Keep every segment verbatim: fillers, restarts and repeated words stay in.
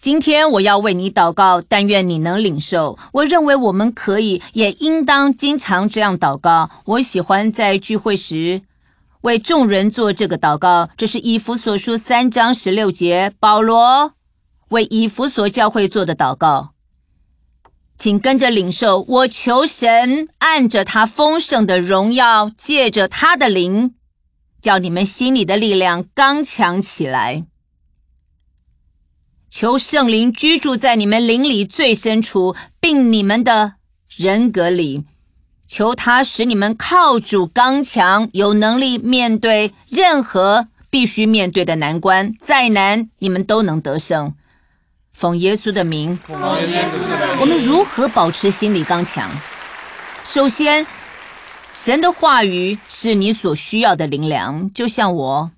今天我要为你祷告，但愿你能领受。我认为我们可以，也应当经常这样祷告。我喜欢在聚会时为众人做这个祷告，这是以弗所书三章十六节，保罗为以弗所教会做的祷告。请跟着领受，我求神按着他丰盛的荣耀，借着他的灵，叫你们心里的力量刚强起来。求圣灵居住在你们灵里最深处，并你们的人格里。求他使你们靠主刚强，有能力面对任何必须面对的难关，再难你们都能得胜。奉耶稣的名，我们如何保持心理刚强？首先，神的话语是你所需要的灵粮，就像我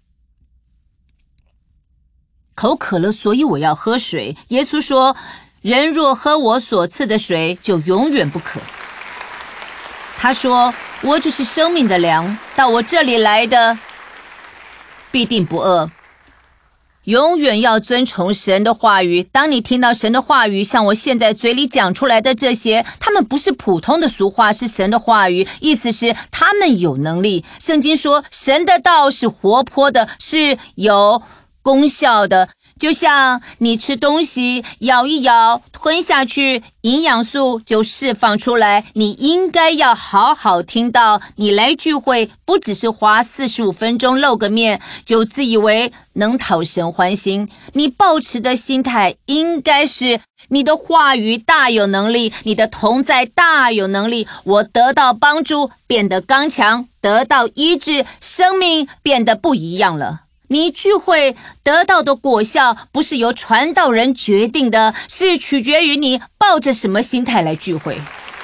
口渴了，所以我要喝水。耶稣说，人若喝我所赐的水，就永远不渴。他说，我就是生命的粮，到我这里来的必定不饿。永远要遵从神的话语。当你听到神的话语，像我现在嘴里讲出来的这些，他们不是普通的俗话，是神的话语，意思是他们有能力。圣经说，神的道是活泼的，是有功效的，就像你吃东西咬一咬吞下去，营养素就释放出来。你应该要好好听到，你来聚会不只是花四十五分钟露个面就自以为能讨神欢心，你抱持的心态应该是你的话语大有能力，你的同在大有能力，我得到帮助，变得刚强，得到医治，生命变得不一样了。你聚会得到的果效不是由传道人决定的，是取决于你抱着什么心态来聚会。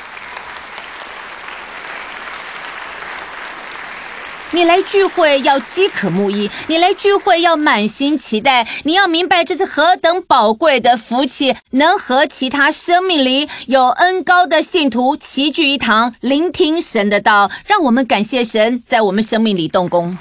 你来聚会要饥渴慕义，你来聚会要满心期待，你要明白这是何等宝贵的福气，能和其他生命里有恩膏的信徒齐聚一堂，聆听神的道。让我们感谢神在我们生命里动工。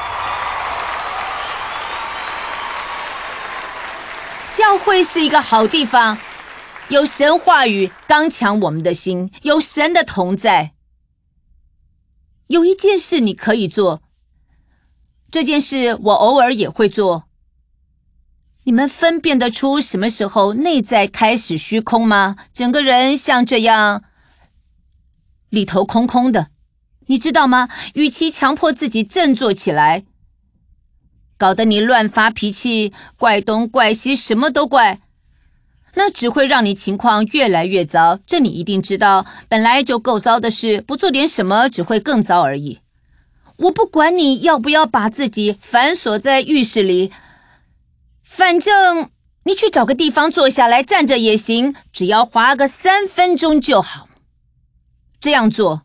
教会是一个好地方，有神话语刚强我们的心，有神的同在。有一件事你可以做，这件事我偶尔也会做。你们分辨得出什么时候内在开始虚空吗？整个人像这样里头空空的，你知道吗？与其强迫自己振作起来，搞得你乱发脾气，怪东怪西，什么都怪，那只会让你情况越来越糟。这你一定知道，本来就够糟的事，不做点什么只会更糟而已。我不管你要不要把自己反锁在浴室里，反正你去找个地方坐下来，站着也行，只要花个三分钟就好。这样做，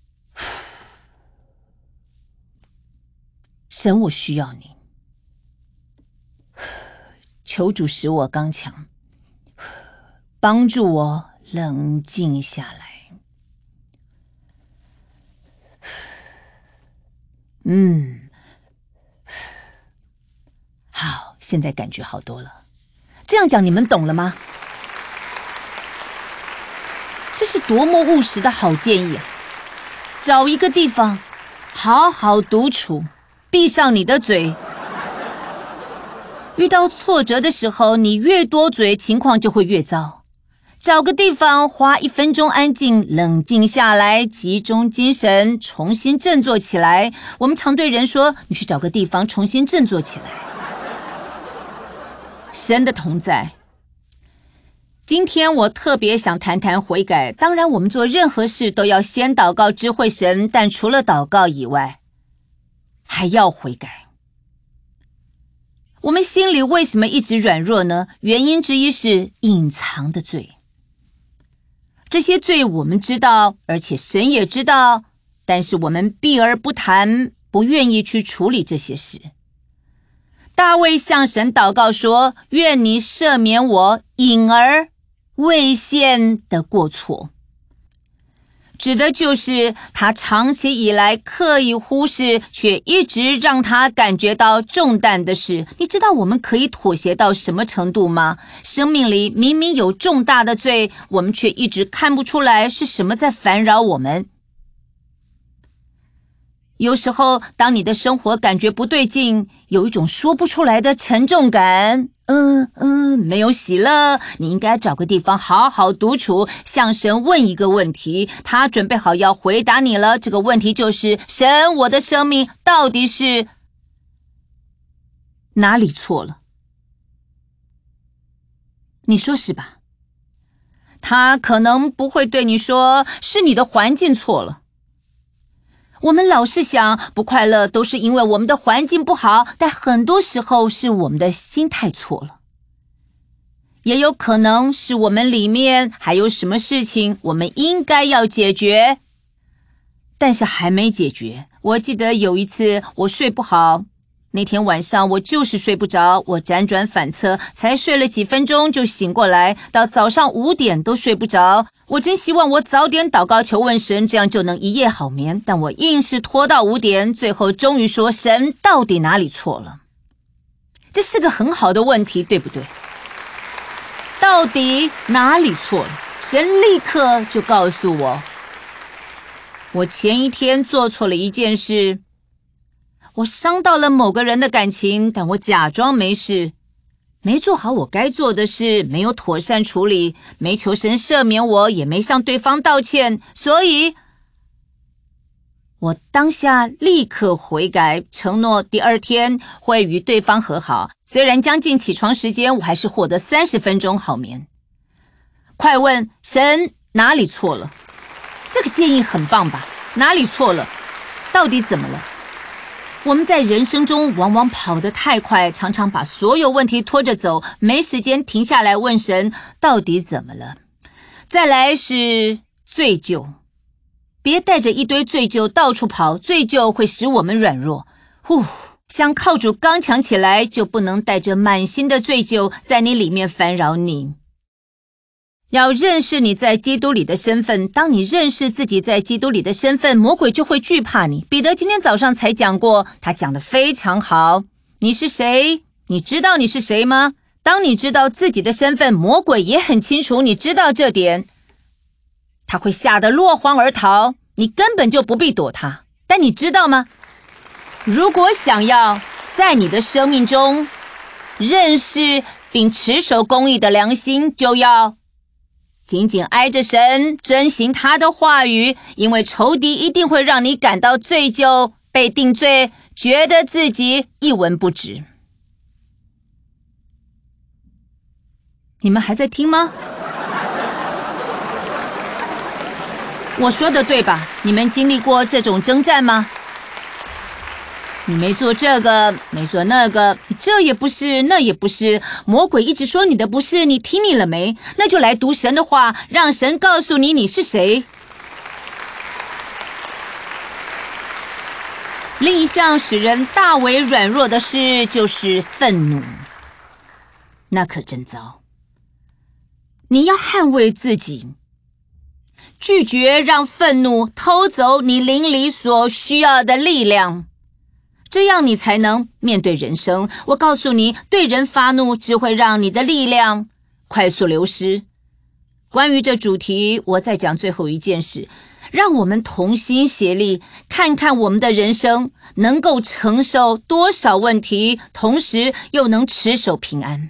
神，我需要你，求主使我刚强，帮助我冷静下来。嗯，好，现在感觉好多了。这样讲你们懂了吗？这是多么务实的好建议啊！找一个地方，好好独处，闭上你的嘴。遇到挫折的时候，你越多嘴，情况就会越糟。找个地方，花一分钟安静，冷静下来，集中精神，重新振作起来。我们常对人说，你去找个地方重新振作起来。神的同在。今天我特别想谈谈悔改。当然我们做任何事都要先祷告知会神，但除了祷告以外，还要悔改。我们心里为什么一直软弱呢？原因之一是隐藏的罪。这些罪我们知道，而且神也知道，但是我们避而不谈，不愿意去处理这些事。大卫向神祷告说，愿你赦免我隐而未现的过错。 指的就是他长期以来刻意忽视，却一直让他感觉到重担的事。你知道我们可以妥协到什么程度吗？生命里明明有重大的罪，我们却一直看不出来是什么在烦扰我们。有时候，当你的生活感觉不对劲，有一种说不出来的沉重感，嗯嗯，没有喜乐，你应该找个地方好好独处，向神问一个问题，他准备好要回答你了。这个问题就是：神，我的生命到底是哪里错了？你说是吧？他可能不会对你说，是你的环境错了。我们老是想不快乐都是因为我们的环境不好，但很多时候是我们的心态错了。也有可能是我们里面还有什么事情我们应该要解决，但是还没解决。我记得有一次我睡不好，那天晚上我就是睡不着，我辗转反侧，才睡了几分钟就醒过来，到早上五点都睡不着。我真希望我早点祷告求问神，这样就能一夜好眠，但我硬是拖到五点，最后终于说，神到底哪里错了？这是个很好的问题，对不对？到底哪里错了？神立刻就告诉我，我前一天做错了一件事，我伤到了某个人的感情，但我假装没事，没做好我该做的事，没有妥善处理，没求神赦免我，也没向对方道歉，所以我当下立刻悔改，承诺第二天会与对方和好。虽然将近起床时间，我还是获得三十分钟好眠。快问神哪里错了？这个建议很棒吧？哪里错了？到底怎么了？我们在人生中往往跑得太快，常常把所有问题拖着走，没时间停下来问神到底怎么了。再来是罪疚，别带着一堆罪疚到处跑，罪疚会使我们软弱。呼，想靠主刚强起来，就不能带着满心的罪疚在你里面烦扰你。要认识你在基督里的身份，当你认识自己在基督里的身份，魔鬼就会惧怕你。彼得今天早上才讲过，他讲得非常好。你是谁？你知道你是谁吗？当你知道自己的身份，魔鬼也很清楚你知道这点，他会吓得落荒而逃，你根本就不必躲他。但你知道吗？如果想要在你的生命中认识并持守公义的良心，就要紧紧挨着神，遵行他的话语，因为仇敌一定会让你感到罪疚，被定罪，觉得自己一文不值。你们还在听吗？我说的对吧？你们经历过这种征战吗？你没做这个，没做那个，这也不是，那也不是，魔鬼一直说你的不是，你听你了没？那就来读神的话，让神告诉你你是谁。另一项使人大为软弱的事就是愤怒，那可真糟。你要捍卫自己，拒绝让愤怒偷走你灵里所需要的力量，这样你才能面对人生。我告诉你，对人发怒只会让你的力量快速流失。关于这主题，我再讲最后一件事，让我们同心协力，看看我们的人生能够承受多少问题，同时又能持守平安。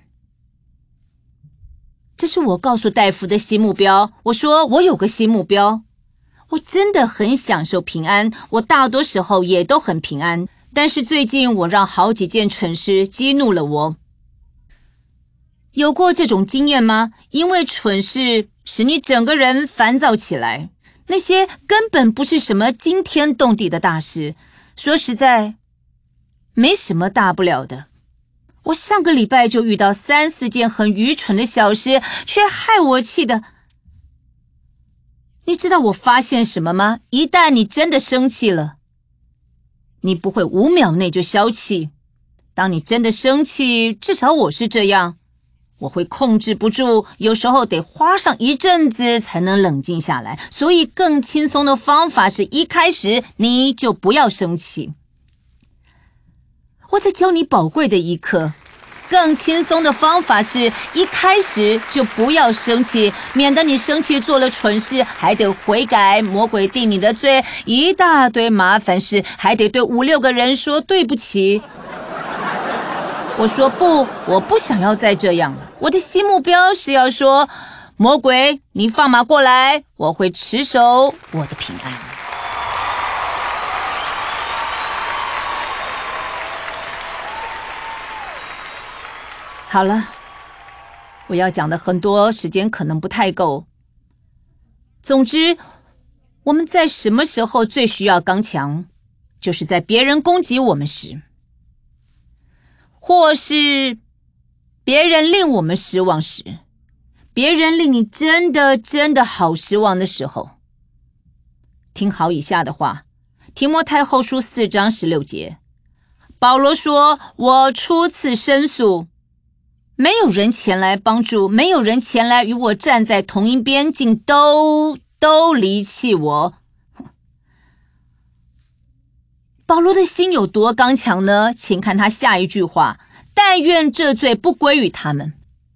这是我告诉戴夫的新目标。我说我有个新目标，我真的很享受平安，我大多时候也都很平安，但是最近我让好几件蠢事激怒了我。有过这种经验吗？因为蠢事使你整个人烦躁起来，那些根本不是什么惊天动地的大事，说实在没什么大不了的。我上个礼拜就遇到三四件很愚蠢的小事，却害我气的。你知道我发现什么吗？一旦你真的生气了，你不会五秒内就消气。当你真的生气，至少我是这样， 我会控制不住，有时候得花上一阵子才能冷静下来，所以更轻松的方法是一开始你就不要生气。我在教你宝贵的一课，更轻松的方法是一开始就不要生气，免得你生气做了蠢事，还得悔改，魔鬼定你的罪，一大堆麻烦事，还得对五六个人说对不起。我说不，我不想要再这样了。我的新目标是要说，魔鬼，你放马过来，我会持守我的平安。好了，我要讲的很多，时间可能不太够。总之，我们在什么时候最需要刚强，就是在别人攻击我们时，或是别人令我们失望时，别人令你真的真的好失望的时候。听好以下的话，提摩太后书四章十六节，保罗说，我初次申诉，没有人前来帮助，没有人前来与我站在同一边，竟都都离弃我。保罗的心有多刚强呢？请看他下一句话，但愿这罪不归于他们。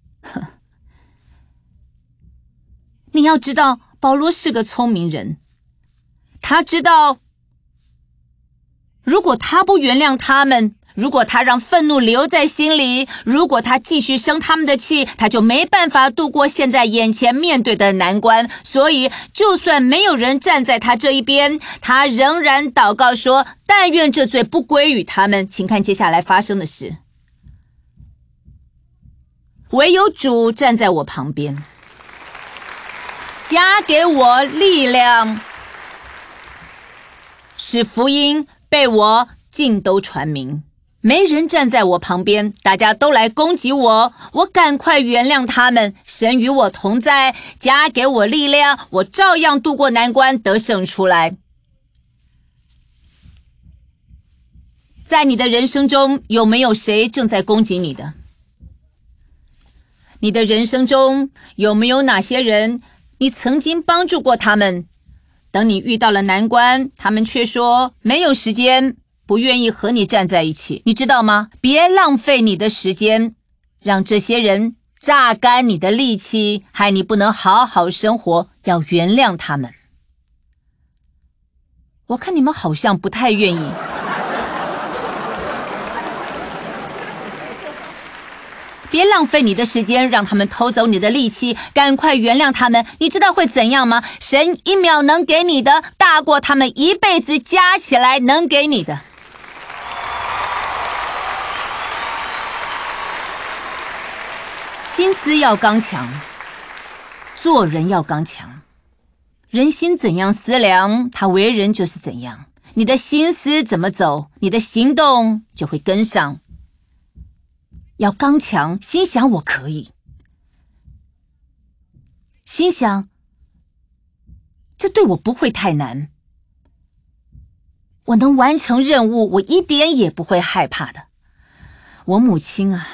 你要知道，保罗是个聪明人，他知道，如果他不原谅他们，如果他让愤怒留在心里，如果他继续生他们的气，他就没办法度过现在眼前面对的难关。所以就算没有人站在他这一边，他仍然祷告说，但愿这罪不归于他们。请看接下来发生的事，唯有主站在我旁边，加给我力量，使福音被我尽都传明。没人站在我旁边，大家都来攻击我，我赶快原谅他们。神与我同在，加给我力量，我照样度过难关，得胜出来。在你的人生中，有没有谁正在攻击你的？你的人生中有没有哪些人，你曾经帮助过他们，等你遇到了难关，他们却说没有时间，不愿意和你站在一起？你知道吗？别浪费你的时间，让这些人榨干你的力气，害你不能好好生活，要原谅他们。我看你们好像不太愿意。别浪费你的时间，让他们偷走你的力气，赶快原谅他们。你知道会怎样吗？神一秒能给你的，大过他们一辈子加起来能给你的。心思要刚强，做人要刚强。人心怎样思量，他为人就是怎样。你的心思怎么走，你的行动就会跟上。要刚强，心想我可以，心想这对我不会太难，我能完成任务，我一点也不会害怕的。我母亲啊，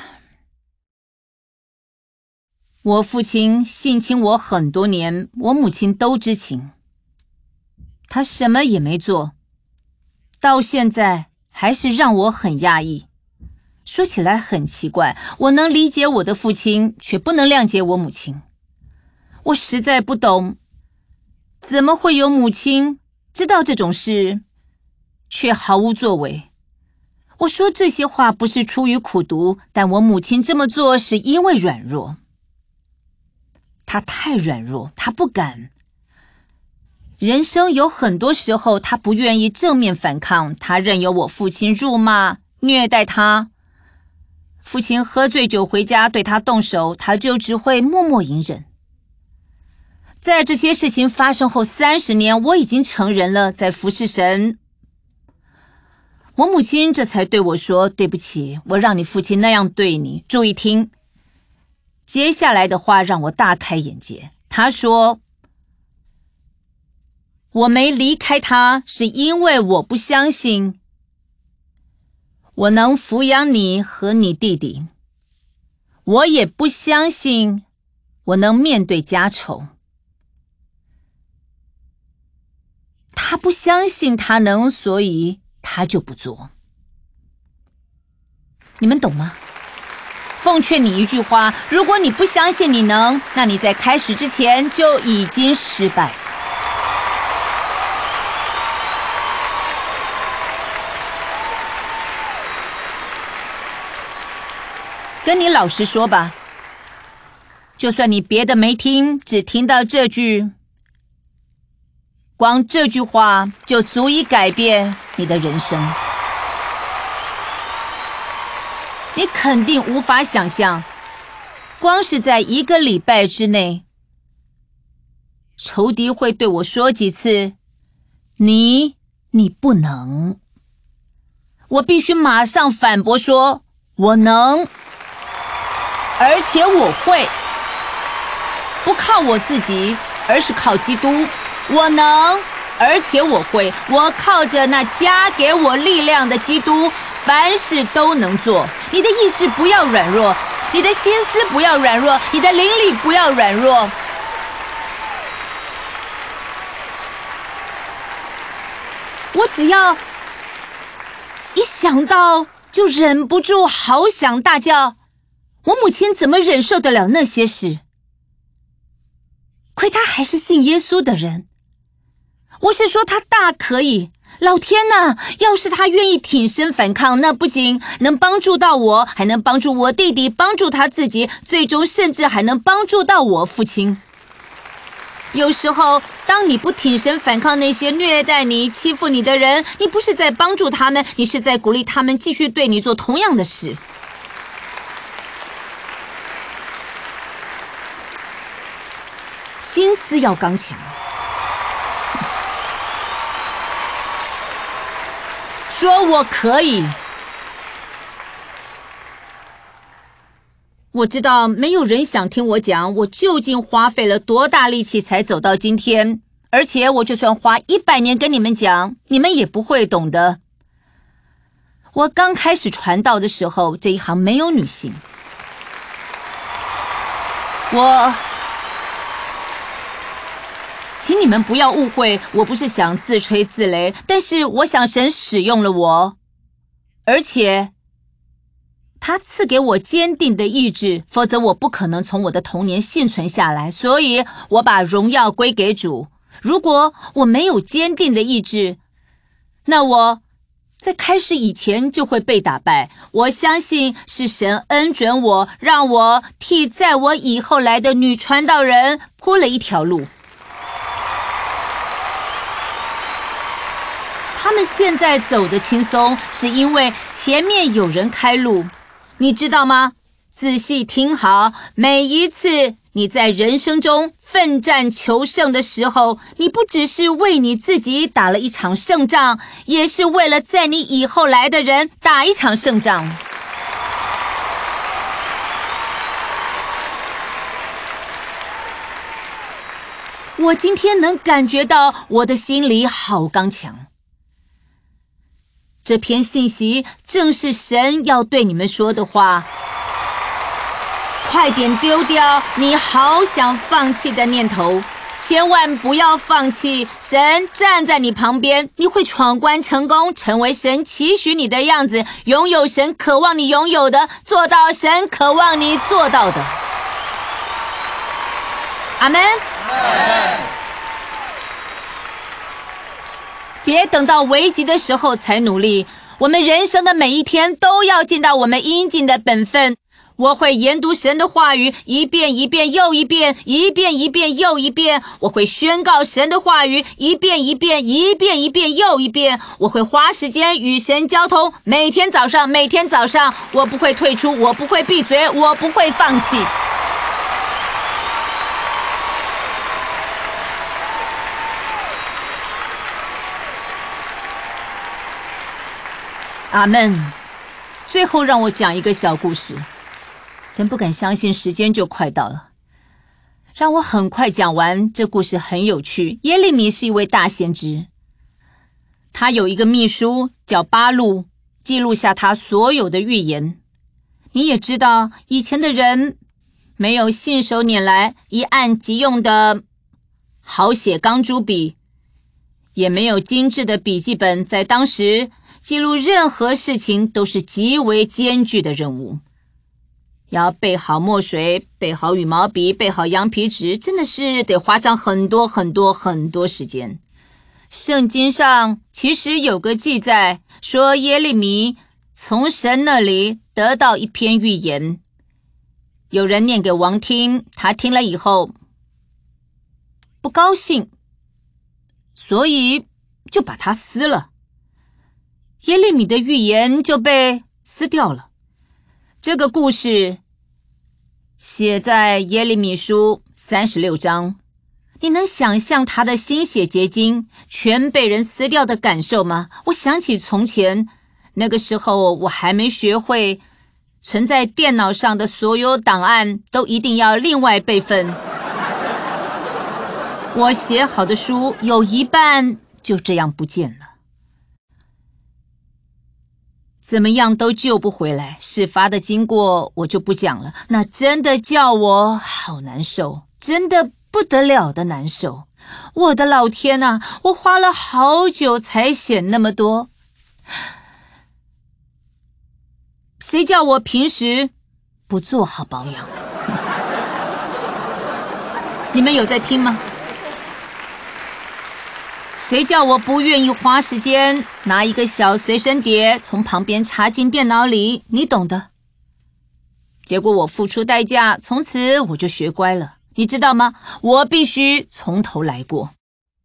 我父亲性侵我很多年，我母亲都知情，他什么也没做，到现在还是让我很压抑。说起来很奇怪，我能理解我的父亲，却不能谅解我母亲。我实在不懂，怎么会有母亲知道这种事，却毫无作为。我说这些话不是出于苦毒，但我母亲这么做是因为软弱。她太软弱，她不敢。人生有很多时候，她不愿意正面反抗，她任由我父亲辱骂、虐待她。父亲喝醉酒回家对他动手，他就只会默默隐忍。在这些事情发生后三十年，我已经成人了，在服侍神。我母亲这才对我说，对不起，我让你父亲那样对你。注意听，接下来的话让我大开眼界。他说，我没离开他，是因为我不相信我能抚养你和你弟弟。 我也不相信我能面对家丑。他不相信他能，所以他就不做。你们懂吗？奉劝你一句话，如果你不相信你能，那你在开始之前就已经失败。跟你老实说吧，就算你别的没听，只听到这句，光这句话就足以改变你的人生。你肯定无法想象，光是在一个礼拜之内，仇敌会对我说几次，你，你不能。我必须马上反驳说，我能，而且我会，不靠我自己，而是靠基督。我能，而且我会，我靠着那加给我力量的基督，凡事都能做。你的意志不要软弱，你的心思不要软弱，你的灵力不要软弱。我只要一想到就忍不住好想大叫，我母亲怎么忍受得了那些事？亏她还是信耶稣的人。我是说她大可以。老天哪，要是她愿意挺身反抗，那不仅能帮助到我，还能帮助我弟弟，帮助她自己，最终甚至还能帮助到我父亲。有时候当你不挺身反抗那些虐待你、欺负你的人，你不是在帮助他们，你是在鼓励他们继续对你做同样的事。心思要刚强。说我可以。我知道没有人想听我讲我究竟花费了多大力气才走到今天，而且我就算花一百年跟你们讲，你们也不会懂的。我刚开始传道的时候，这一行没有女性。我请你们不要误会，我不是想自吹自擂，但是我想神使用了我，而且他赐给我坚定的意志，否则我不可能从我的童年幸存下来，所以我把荣耀归给主。如果我没有坚定的意志，那我在开始以前就会被打败。我相信是神恩准我，让我替在我以后来的女传道人铺了一条路。他们现在走得轻松，是因为前面有人开路。你知道吗？仔细听好，每一次你在人生中奋战求胜的时候，你不只是为你自己打了一场胜仗，也是为了在你以后来的人打一场胜仗。我今天能感觉到我的心里好刚强。这篇信息正是神要对你们说的话。快点丢掉你好想放弃的念头，千万不要放弃。神站在你旁边，你会闯关成功，成为神期许你的样子，拥有神渴望你拥有的，做到神渴望你做到的。阿们。别等到危急的时候才努力，我们人生的每一天都要尽到我们应尽的本分。我会研读神的话语，一遍一遍又一遍，一遍一遍又一遍。我会宣告神的话语，一遍一遍，一遍一遍又一遍。我会花时间与神交通，每天早上，每天早上，我不会退出，我不会闭嘴，我不会放弃。阿们。最后让我讲一个小故事，真不敢相信时间就快到了，让我很快讲完。这故事很有趣。耶利米是一位大先知，他有一个秘书叫巴录，记录下他所有的预言。 你也知道，以前的人没有信手拈来一按即用的好写钢珠笔，也没有精致的笔记本，在当时记录任何事情都是极为艰巨的任务。要备好墨水，备好羽毛笔，备好羊皮纸，真的是得花上很多很多很多时间。圣经上其实有个记载，说耶利米从神那里得到一篇预言，有人念给王听，他听了以后不高兴，所以就把它撕了。耶利米的预言就被撕掉了。这个故事写在耶利米书三十六章，你能想象他的心血结晶全被人撕掉的感受吗？我想起从前，那个时候我还没学会存在电脑上的所有档案都一定要另外备份。我写好的书有一半就这样不见了。怎么样都救不回来，事发的经过我就不讲了，那真的叫我好难受，真的不得了的难受。我的老天啊，我花了好久才写那么多，谁叫我平时不做好保养？你们有在听吗？谁叫我不愿意花时间拿一个小随身碟从旁边插进电脑里，你懂的。结果我付出代价，从此我就学乖了。你知道吗？我必须从头来过。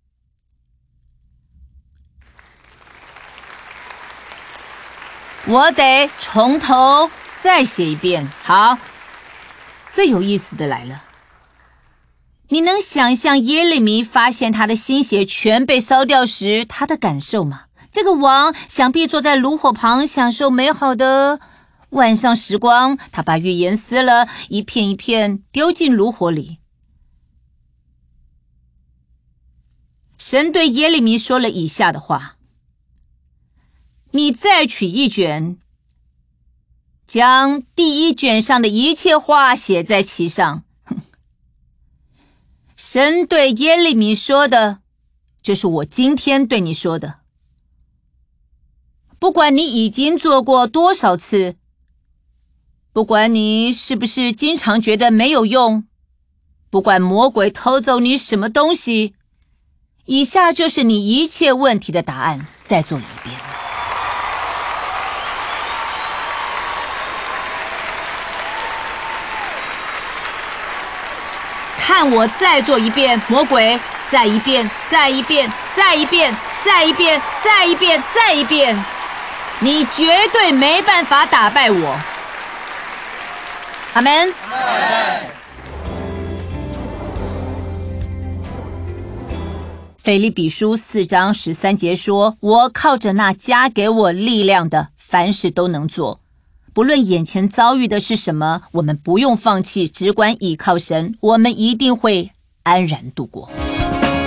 我得从头再写一遍。好，最有意思的来了。你能想象耶利米发现他的心血全被烧掉时他的感受吗？这个王想必坐在炉火旁享受美好的晚上时光，他把预言撕了一片一片丢进炉火里。神对耶利米说了以下的话：你再取一卷，将第一卷上的一切话写在其上。神对耶利米说的，这是我今天对你说的。不管你已经做过多少次，不管你是不是经常觉得没有用，不管魔鬼偷走你什么东西，以下就是你一切问题的答案，再做一遍。看我再做一遍，魔鬼，再一遍，再一遍，再一遍，再一遍，再一遍，再一遍，你绝对没办法打败我。阿们。腓立比书四章十三节说，我靠着那加给我力量的，凡事都能做。不论眼前遭遇的是什么，我们不用放弃，只管倚靠神，我们一定会安然度过。